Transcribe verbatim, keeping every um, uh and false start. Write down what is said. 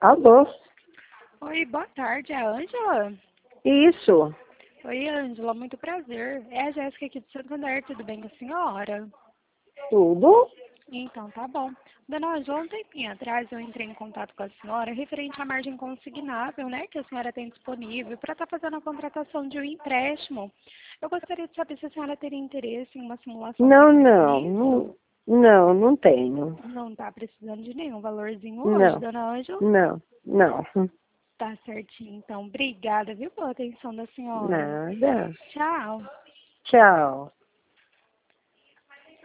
Alô? Oi, boa tarde, é a Ângela? Isso. Oi, Ângela, muito prazer. É a Jéssica aqui de Santander, tudo bem com a senhora? Tudo? Então, tá bom. Dona Ângela, um tempinho atrás eu entrei em contato com a senhora referente à margem consignável, né, que a senhora tem disponível para estar fazendo a contratação de um empréstimo. Eu gostaria de saber se a senhora teria interesse em uma simulação Não, feita por não. isso. Não, não, não tenho. Não está precisando de nenhum valorzinho hoje, Não, Dona Ângela? não, não. Tá certinho, então. Obrigada, viu, pela atenção da senhora. Nada. Tchau. Tchau.